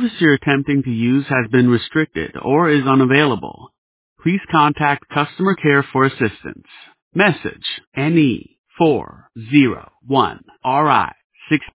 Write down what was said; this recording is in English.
service you're attempting to use has been restricted or is unavailable. Please contact customer care for assistance. Message NE401RI6